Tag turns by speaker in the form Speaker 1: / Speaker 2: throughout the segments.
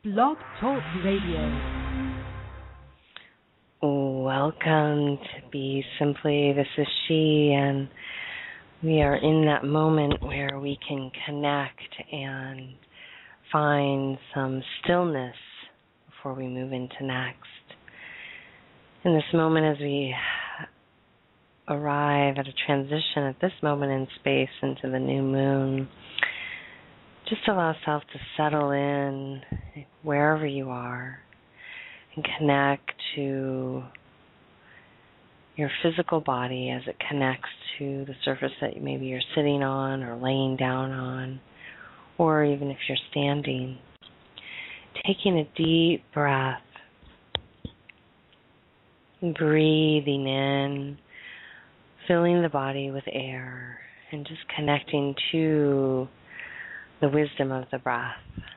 Speaker 1: Blog Talk Radio.
Speaker 2: Welcome to Be Simply. This is She, and we are in that moment where we can connect and find some stillness before we move into next. In this moment, as we arrive at a transition at this moment in space into the new moon, just allow yourself to settle in wherever you are and connect to your physical body as it connects to the surface that maybe you're sitting on or laying down on, or even if you're standing. Taking a deep breath, breathing in, filling the body with air, and just connecting to the wisdom of the breath.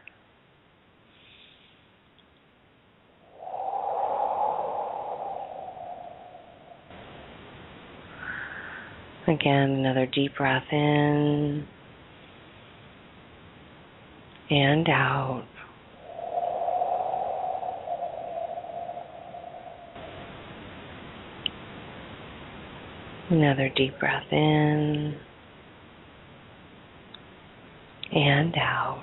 Speaker 2: Again, another deep breath in and out. Another deep breath in and out.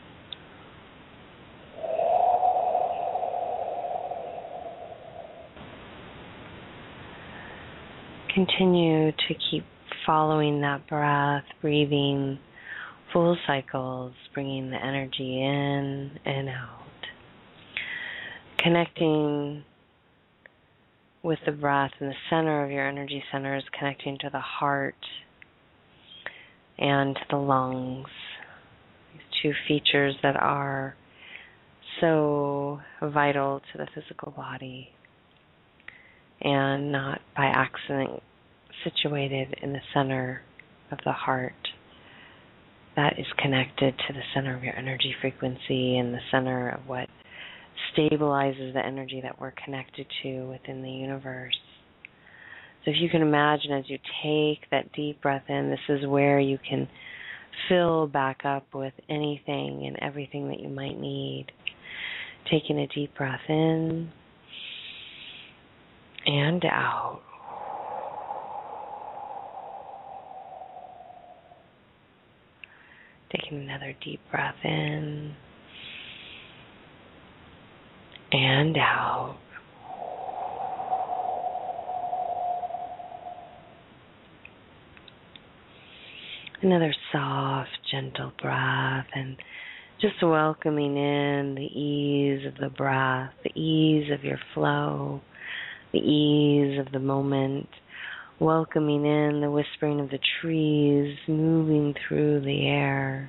Speaker 2: Continue to keep following that breath, breathing full cycles, bringing the energy in and out. Connecting with the breath in the center of your energy center is connecting to the heart and to the lungs. These two features that are so vital to the physical body and not by accident situated in the center of the heart. That is connected to the center of your energy frequency and the center of what stabilizes the energy that we're connected to within the universe. So if you can imagine as you take that deep breath in, this is where you can fill back up with anything and everything that you might need. Taking a deep breath in and out. Taking another deep breath in and out. Another soft, gentle breath, and just welcoming in the ease of the breath, the ease of your flow, the ease of the moment, welcoming in the whispering of the trees moving through the air.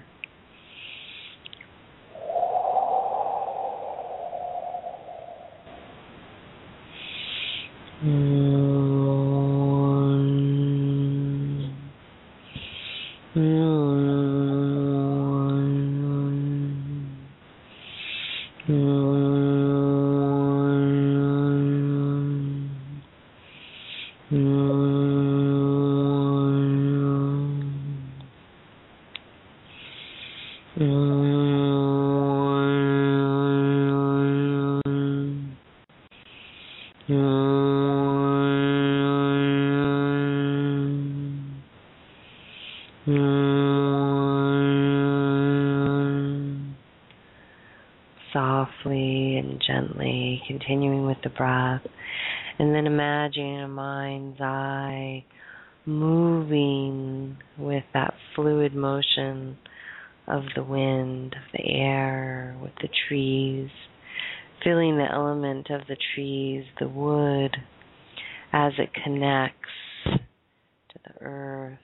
Speaker 2: Softly and gently, continuing with the breath, and then imagining a mind's eye moving with that fluid motion of the wind, of the air, with the trees, feeling the element of the trees, the wood, as it connects to the earth,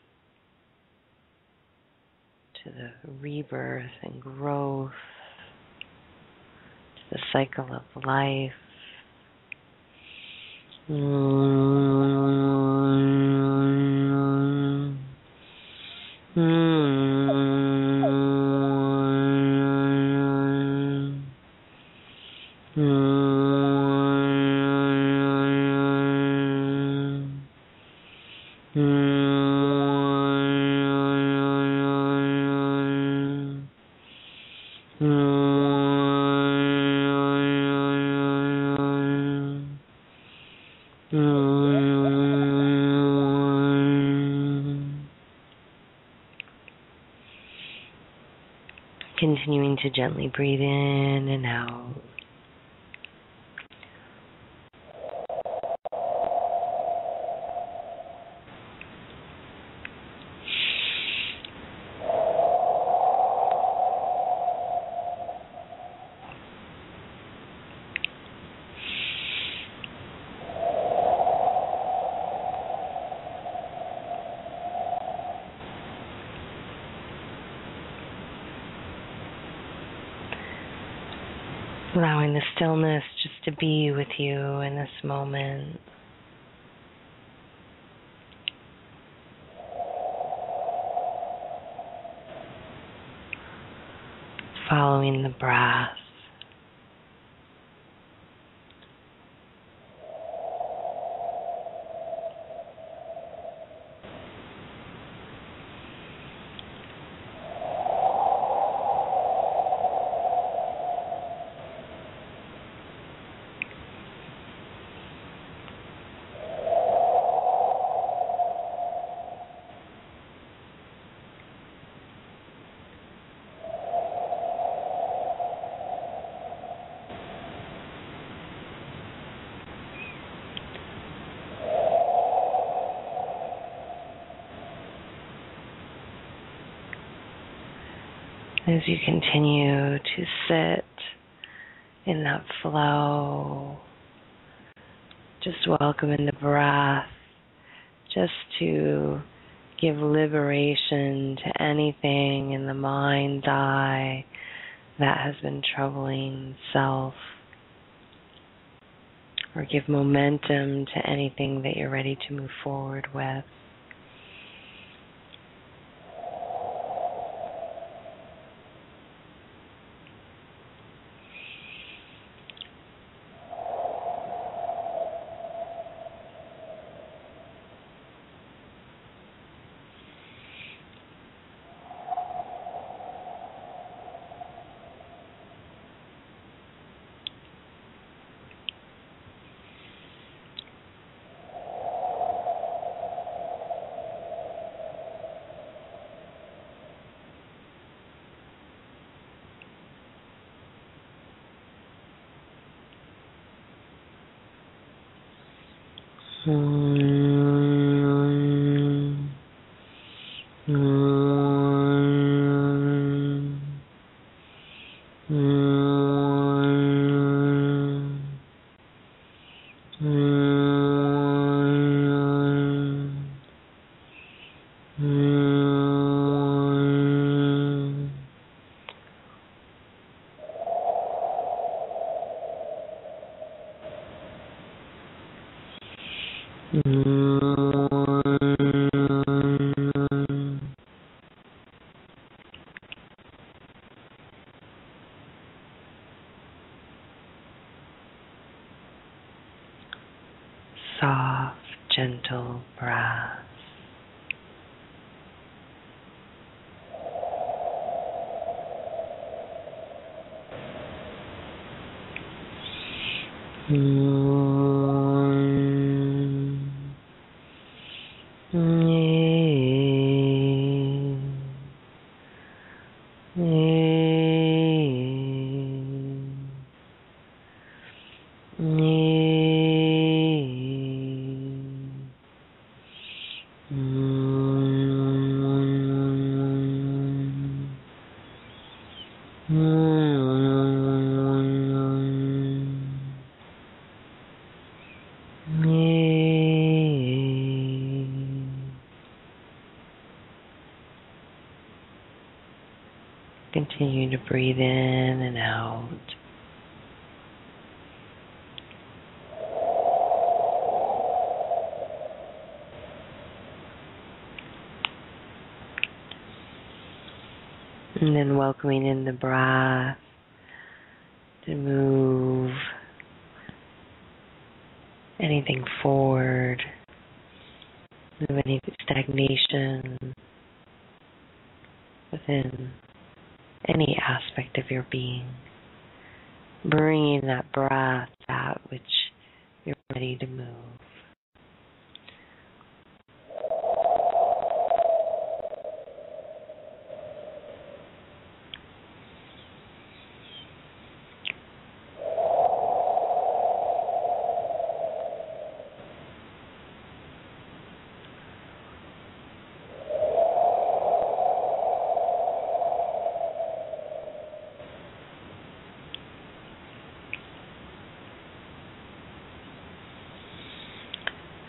Speaker 2: to the rebirth and growth, the cycle of life. to gently breathe in and out. Allowing the stillness just to be with you in this moment. Following the breath. As you continue to sit in that flow, just welcoming the breath, just to give liberation to anything in the mind's eye that has been troubling self, or give momentum to anything that you're ready to move forward with. Soft, gentle breath. Continue to breathe in and out. And then welcoming in the breath to move anything forward, move any stagnation within any aspect of your being, bringing that breath that which you're ready to move.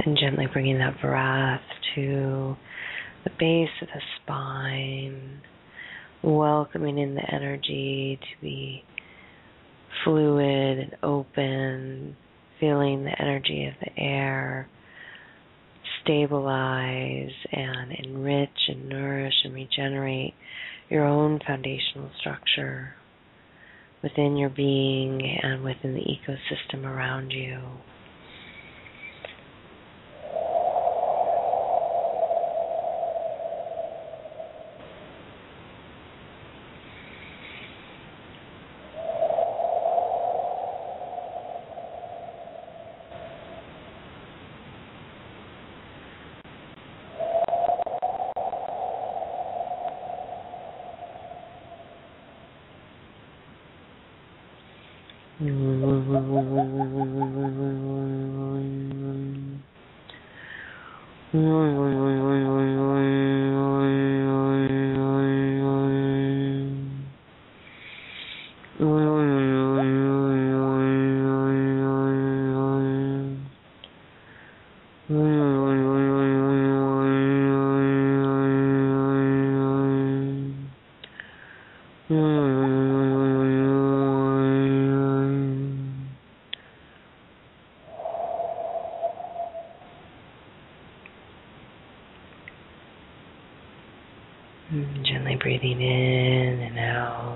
Speaker 2: And gently bringing that breath to the base of the spine, welcoming in the energy to be fluid and open, feeling the energy of the air stabilize and enrich and nourish and regenerate your own foundational structure within your being and within the ecosystem around you. Gently breathing in and out.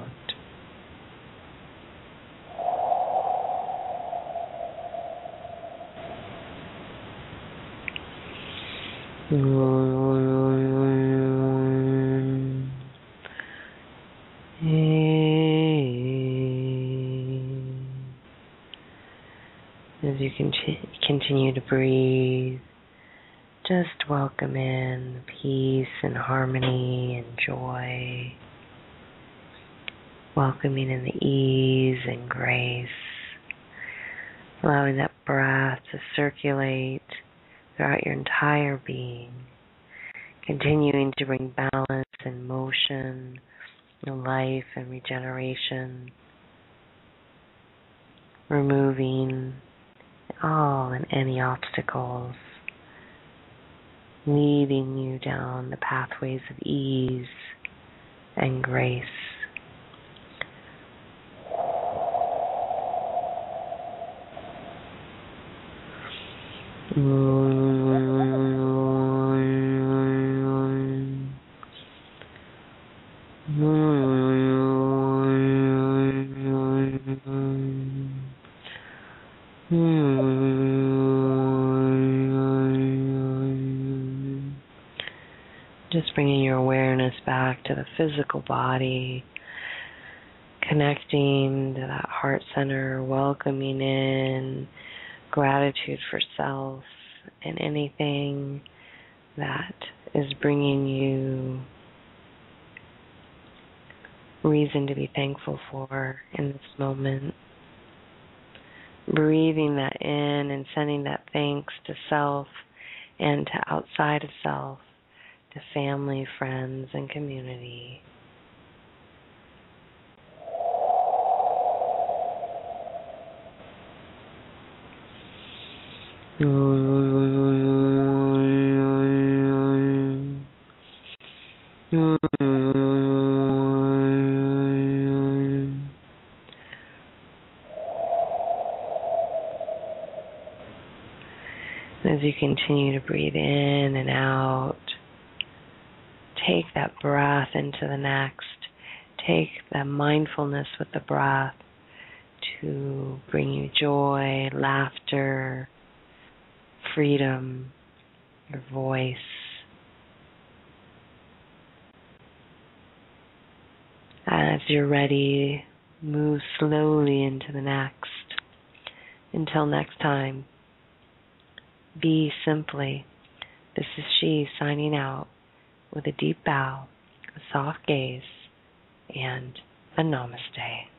Speaker 2: As you continue to breathe, just welcome in peace and harmony and joy, welcoming in the ease and grace, allowing that breath to circulate throughout your entire being, continuing to bring balance and motion and life and regeneration, removing all and any obstacles, leading you down the pathways of ease and grace. Just bringing your awareness back to the physical body, connecting to that heart center, welcoming in gratitude for self and anything that is bringing you reason to be thankful for in this moment. Breathing that in and sending that thanks to self and to outside of self, to family, friends, and community. As you continue to breathe in and out, take that breath into the next. Take that mindfulness with the breath to bring you joy, laughter, freedom, your voice. As you're ready, move slowly into the next. Until next time, be simply. This is she signing out with a deep bow, a soft gaze, and a namaste.